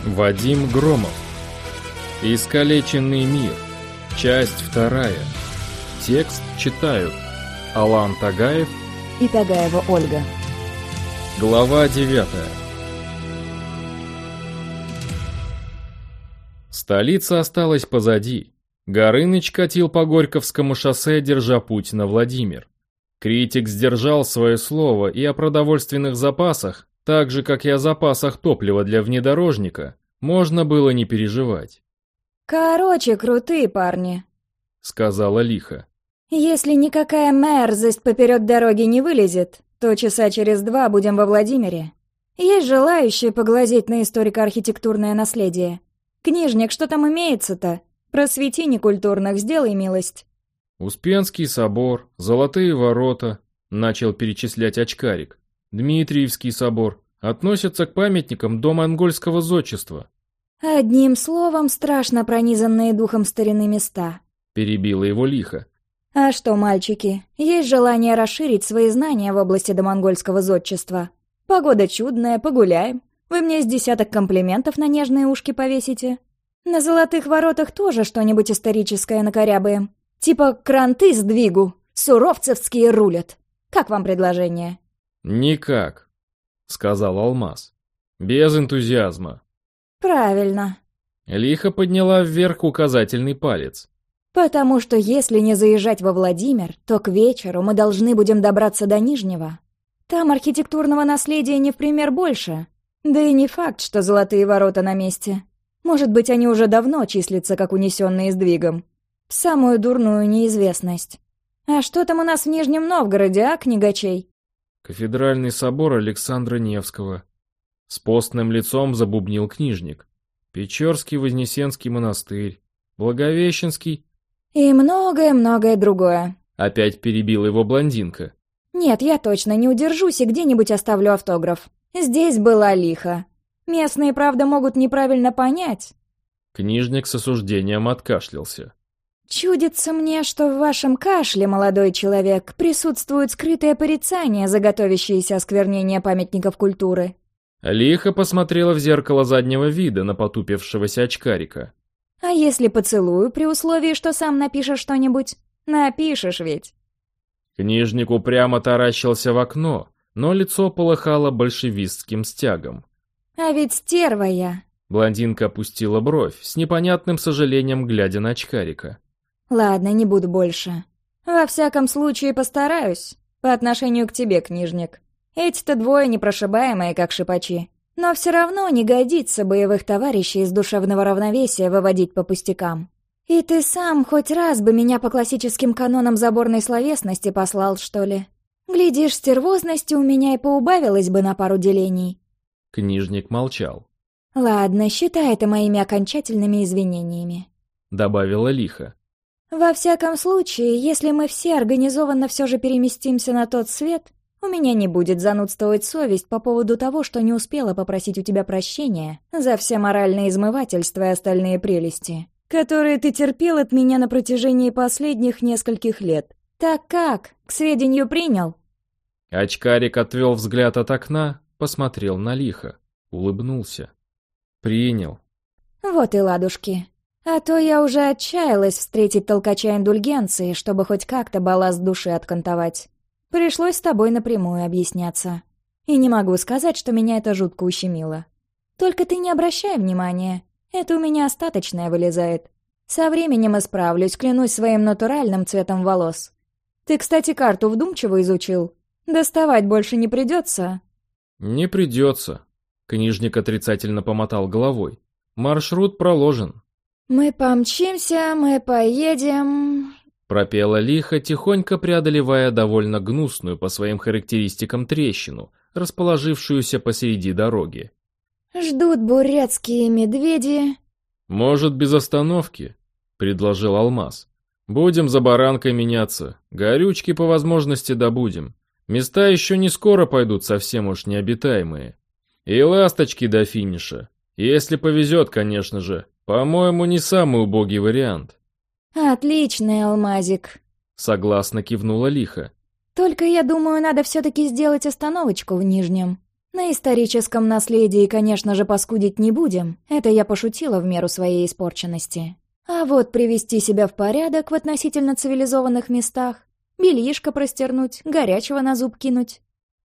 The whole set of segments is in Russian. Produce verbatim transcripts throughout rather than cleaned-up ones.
Вадим Громов. Искалеченный мир. Часть вторая. Текст читают Алан Тагаев и Тагаева Ольга. Глава девятая. Столица осталась позади. Горыныч катил по Горьковскому шоссе, держа путь на Владимир. Критик сдержал свое слово и о продовольственных запасах, так же, как и о запасах топлива для внедорожника, можно было не переживать. «Короче, крутые парни», — сказала лихо. «Если никакая мерзость поперед дороги не вылезет, то часа через два будем во Владимире. Есть желающие поглазеть на историко-архитектурное наследие. Книжник, что там имеется-то? Просвети некультурных, сделай милость». Успенский собор, Золотые ворота, начал перечислять очкарик. Дмитриевский собор относятся к памятникам домонгольского зодчества. «Одним словом, страшно пронизанные духом старины места», — перебила его лихо. «А что, мальчики, есть желание расширить свои знания в области домонгольского зодчества? Погода чудная, погуляем. Вы мне с десяток комплиментов на нежные ушки повесите. На Золотых воротах тоже что-нибудь историческое накорябаем. Типа кранты сдвигу, суровцевские рулят. Как вам предложение?» «Никак», — сказал Алмаз. «Без энтузиазма». «Правильно». Лихо подняла вверх указательный палец. «Потому что если не заезжать во Владимир, то к вечеру мы должны будем добраться до Нижнего. Там архитектурного наследия не в пример больше. Да и не факт, что Золотые ворота на месте. Может быть, они уже давно числятся как унесенные сдвигом. В самую дурную неизвестность. А что там у нас в Нижнем Новгороде, а, книгачей?» «Кафедральный собор Александра Невского». С постным лицом забубнил книжник. «Печорский Вознесенский монастырь. Благовещенский». «И многое-многое другое», — опять перебила его блондинка. «Нет, я точно не удержусь и где-нибудь оставлю автограф. Здесь была лихо. Местные, правда, могут неправильно понять». Книжник с осуждением откашлялся. «Чудится мне, что в вашем кашле, молодой человек, присутствует скрытое порицание за готовящееся осквернение памятников культуры». Лихо посмотрела в зеркало заднего вида на потупившегося очкарика. «А если поцелую, при условии, что сам напишешь что-нибудь? Напишешь ведь». Книжник упрямо таращился в окно, но лицо полыхало большевистским стягом. «А ведь стерва я». Блондинка опустила бровь, с непонятным сожалением глядя на очкарика. «Ладно, не буду больше. Во всяком случае постараюсь. По отношению к тебе, книжник. Эти-то двое непрошибаемые, как шипачи. Но все равно не годится боевых товарищей из душевного равновесия выводить по пустякам. И ты сам хоть раз бы меня по классическим канонам заборной словесности послал, что ли? Глядишь, стервозности у меня и поубавилось бы на пару делений». Книжник молчал. «Ладно, считай это моими окончательными извинениями», — добавила лихо. «Во всяком случае, если мы все организованно все же переместимся на тот свет, у меня не будет занудствовать совесть по поводу того, что не успела попросить у тебя прощения за все моральные измывательства и остальные прелести, которые ты терпел от меня на протяжении последних нескольких лет. Так как, к сведению принял?» Очкарик отвел взгляд от окна, посмотрел на лихо, улыбнулся. «Принял». «Вот и ладушки. А то я уже отчаялась встретить толкача индульгенции, чтобы хоть как-то балласт души откантовать. Пришлось с тобой напрямую объясняться. И не могу сказать, что меня это жутко ущемило. Только ты не обращай внимания, это у меня остаточное вылезает. Со временем исправлюсь, клянусь своим натуральным цветом волос. Ты, кстати, карту вдумчиво изучил? Доставать больше не придется?» «Не придется», — книжник отрицательно помотал головой. «Маршрут проложен». «Мы помчимся, мы поедем...» Пропела лихо, тихонько преодолевая довольно гнусную по своим характеристикам трещину, расположившуюся посреди дороги. «Ждут бурятские медведи...» «Может, без остановки?» — предложил Алмаз. «Будем за баранкой меняться. Горючки по возможности добудем. Места еще не скоро пойдут совсем уж необитаемые. И ласточки до финиша. Если повезет, конечно же. По-моему, не самый убогий вариант». «Отличный алмазик», — согласно кивнула лихо. «Только, я думаю, надо все-таки сделать остановочку в Нижнем. На историческом наследии, конечно же, паскудить не будем, это я пошутила в меру своей испорченности. А вот привести себя в порядок в относительно цивилизованных местах, бельишко простернуть, горячего на зуб кинуть.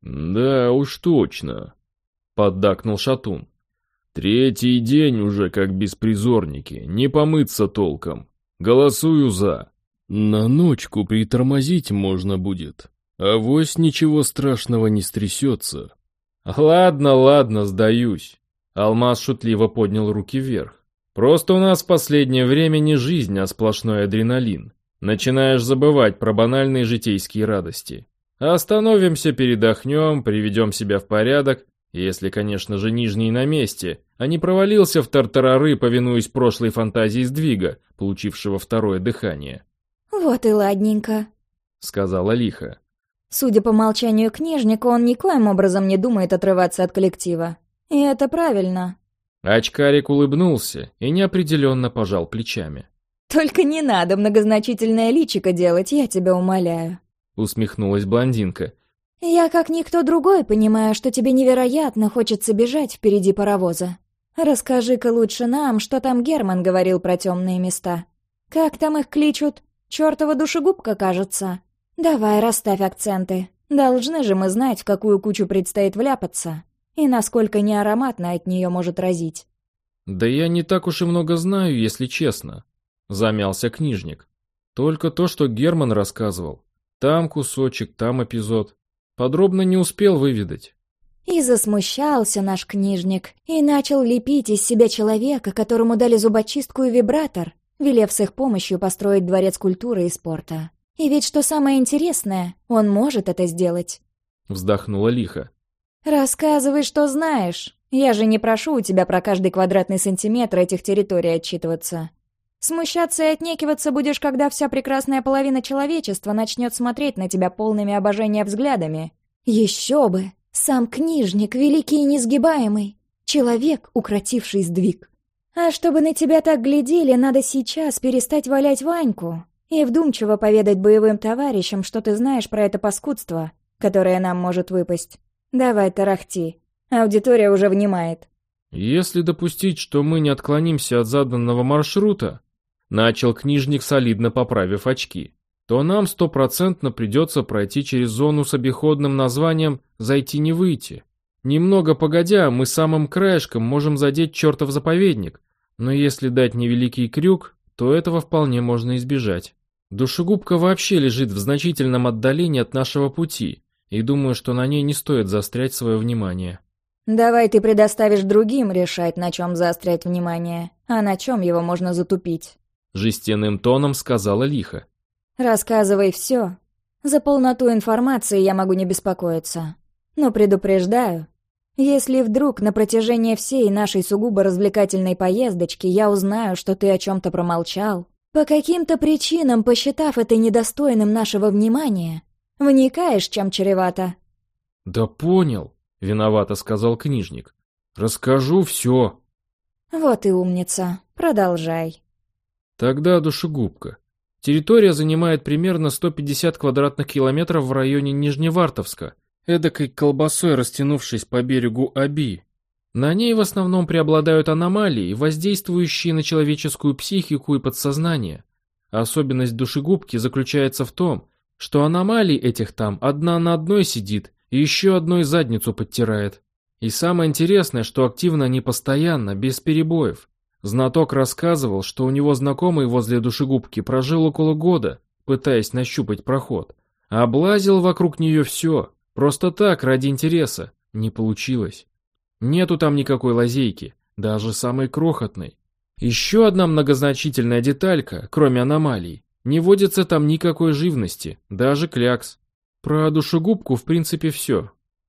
«Да уж точно», — поддакнул Шатун. «Третий день уже как беспризорники, не помыться толком. Голосую за. На ночку притормозить можно будет, авось ничего страшного не стрясется». «Ладно, ладно, сдаюсь». Алмаз шутливо поднял руки вверх. «Просто у нас в последнее время не жизнь, а сплошной адреналин. Начинаешь забывать про банальные житейские радости. Остановимся, передохнем, приведем себя в порядок, если, конечно же, Нижний на месте, а не провалился в тартарары, повинуясь прошлой фантазии сдвига, получившего второе дыхание». «Вот и ладненько», — сказала Лиха. «Судя по молчанию книжника, он никоим образом не думает отрываться от коллектива. И это правильно». Очкарик улыбнулся и неопределенно пожал плечами. «Только не надо многозначительное личико делать, я тебя умоляю», — усмехнулась блондинка. «Я, как никто другой, понимаю, что тебе невероятно хочется бежать впереди паровоза. Расскажи-ка лучше нам, что там Герман говорил про темные места. Как там их кличут? Чёртова душегубка, кажется. Давай расставь акценты. Должны же мы знать, в какую кучу предстоит вляпаться, и насколько неароматно от нее может разить». «Да я не так уж и много знаю, если честно», — замялся книжник. «Только то, что Герман рассказывал. Там кусочек, там эпизод. Подробно не успел выведать». И засмущался наш книжник, и начал лепить из себя человека, которому дали зубочистку и вибратор, велев с их помощью построить дворец культуры и спорта. И ведь что самое интересное, он может это сделать. Вздохнула Лиха. «Рассказывай, что знаешь. Я же не прошу у тебя про каждый квадратный сантиметр этих территорий отчитываться. Смущаться и отнекиваться будешь, когда вся прекрасная половина человечества начнет смотреть на тебя полными обожания взглядами. Еще бы! Сам книжник, великий и несгибаемый. Человек, укротивший сдвиг. А чтобы на тебя так глядели, надо сейчас перестать валять Ваньку и вдумчиво поведать боевым товарищам, что ты знаешь про это паскудство, которое нам может выпасть. Давай, тарахти. Аудитория уже внимает». «Если допустить, что мы не отклонимся от заданного маршрута», начал книжник, солидно поправив очки, то нам стопроцентно придется пройти через зону с обиходным названием «Зайти не выйти». Немного погодя, мы самым краешком можем задеть чертов заповедник, но если дать невеликий крюк, то этого вполне можно избежать. Душегубка вообще лежит в значительном отдалении от нашего пути, и думаю, что на ней не стоит заострять свое внимание. «Давай ты предоставишь другим решать, на чем заострять внимание, а на чем его можно затупить», — жестяным тоном сказала Лиха. «Рассказывай все. За полноту информации я могу не беспокоиться. Но предупреждаю, если вдруг на протяжении всей нашей сугубо развлекательной поездочки я узнаю, что ты о чем-то промолчал, по каким-то причинам посчитав это недостойным нашего внимания, вникаешь, чем чревато». «Да понял», — виновато сказал книжник. «Расскажу все». «Вот и умница. Продолжай». «Тогда душегубка. Территория занимает примерно сто пятьдесят квадратных километров в районе Нижневартовска, эдакой колбасой растянувшись по берегу Оби. На ней в основном преобладают аномалии, воздействующие на человеческую психику и подсознание. Особенность душегубки заключается в том, что аномалий этих там одна на одной сидит и еще одной задницу подтирает. И самое интересное, что активно они постоянно, без перебоев. Знаток рассказывал, что у него знакомый возле душегубки прожил около года, пытаясь нащупать проход. Облазил вокруг нее все, просто так, ради интереса. Не получилось. Нету там никакой лазейки, даже самой крохотной. Еще одна многозначительная деталька, кроме аномалий. Не водится там никакой живности, даже клякс. Про душегубку в принципе все.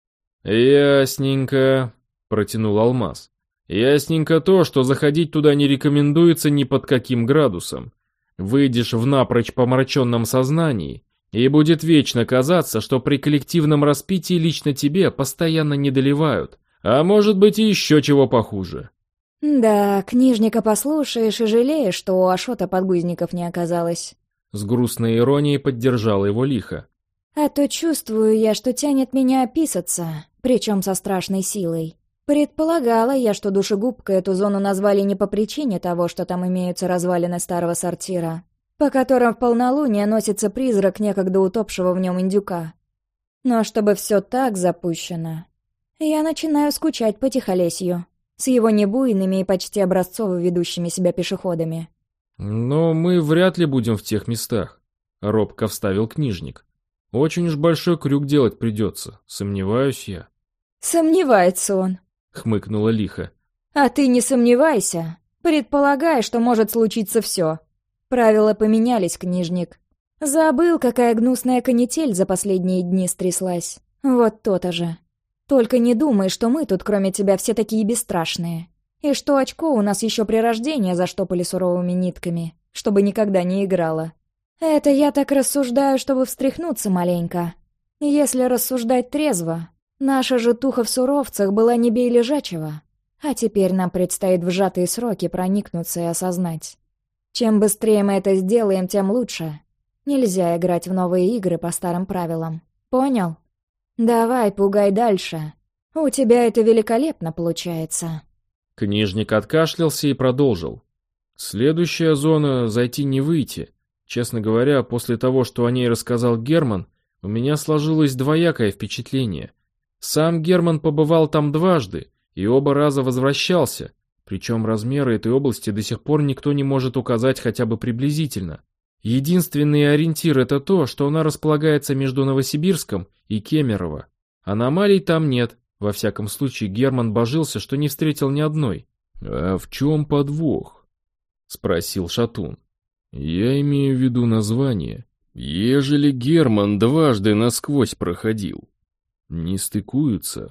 «Ясненько», — протянул Алмаз. «Ясненько то, что заходить туда не рекомендуется ни под каким градусом. Выйдешь в напрочь помраченном сознании, и будет вечно казаться, что при коллективном распитии лично тебе постоянно не доливают, а может быть и еще чего похуже». «Да, книжника послушаешь и жалеешь, что у Ашота подгузников не оказалось». С грустной иронией поддержала его Лиха. «А то чувствую я, что тянет меня описаться, причем со страшной силой. Предполагала я, что душегубкой эту зону назвали не по причине того, что там имеются развалины старого сортира, по которым в полнолуние носится призрак некогда утопшего в нем индюка. Но чтобы все так запущено, я начинаю скучать по Тихолесью, с его небуйными и почти образцово ведущими себя пешеходами. «Но мы вряд ли будем в тех местах», — робко вставил книжник. «Очень уж большой крюк делать придется, сомневаюсь я». «Сомневается он», — хмыкнула Лиха. «А ты не сомневайся. Предполагай, что может случиться все. Правила поменялись, книжник. Забыл, какая гнусная канитель за последние дни стряслась. Вот то-то же. Только не думай, что мы тут, кроме тебя, все такие бесстрашные. И что очко у нас еще при рождении заштопали суровыми нитками, чтобы никогда не играло. Это я так рассуждаю, чтобы встряхнуться маленько. Если рассуждать трезво, наша житуха в суровцах была не бей лежачего. А теперь нам предстоит в сжатые сроки проникнуться и осознать. Чем быстрее мы это сделаем, тем лучше. Нельзя играть в новые игры по старым правилам. Понял? Давай, пугай дальше. У тебя это великолепно получается». Книжник откашлялся и продолжил. «Следующая зона — зайти не выйти. Честно говоря, после того, что о ней рассказал Герман, у меня сложилось двоякое впечатление. Сам Герман побывал там дважды и оба раза возвращался, причем размеры этой области до сих пор никто не может указать хотя бы приблизительно. Единственный ориентир — это то, что она располагается между Новосибирском и Кемерово. Аномалий там нет. Во всяком случае, Герман божился, что не встретил ни одной. «А в чем подвох?» — спросил Шатун. «Я имею в виду название. Ежели Герман дважды насквозь проходил, не стыкуются».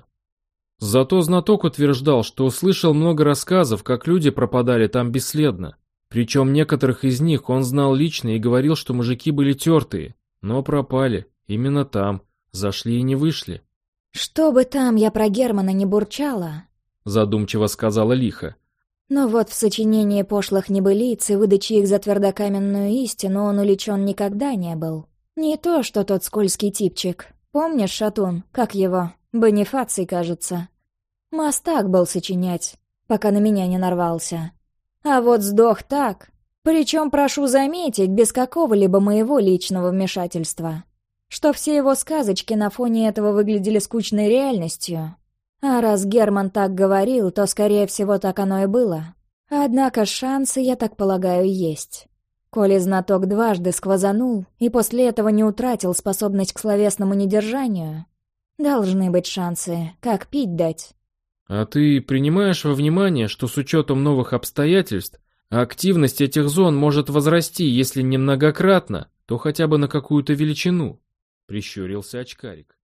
Зато знаток утверждал, что услышал много рассказов, как люди пропадали там бесследно. Причем некоторых из них он знал лично и говорил, что мужики были тертые, но пропали. Именно там. Зашли и не вышли. «Что бы там я про Германа не бурчала», — задумчиво сказала Лиха. «но вот в сочинении пошлых небылиц и выдаче их за твердокаменную истину он уличен никогда не был. Не то, что тот скользкий типчик. Помнишь, Шатун, как его? Бонифаций, кажется. Мастак был сочинять, пока на меня не нарвался. А вот сдох так. Причем, прошу заметить, без какого-либо моего личного вмешательства. Что все его сказочки на фоне этого выглядели скучной реальностью. А раз Герман так говорил, то, скорее всего, так оно и было. Однако шансы, я так полагаю, есть. Коли знаток дважды сквозанул и после этого не утратил способность к словесному недержанию, должны быть шансы, как пить дать. «А ты принимаешь во внимание, что с учетом новых обстоятельств активность этих зон может возрасти, если не многократно, то хотя бы на какую-то величину?» — прищурился очкарик.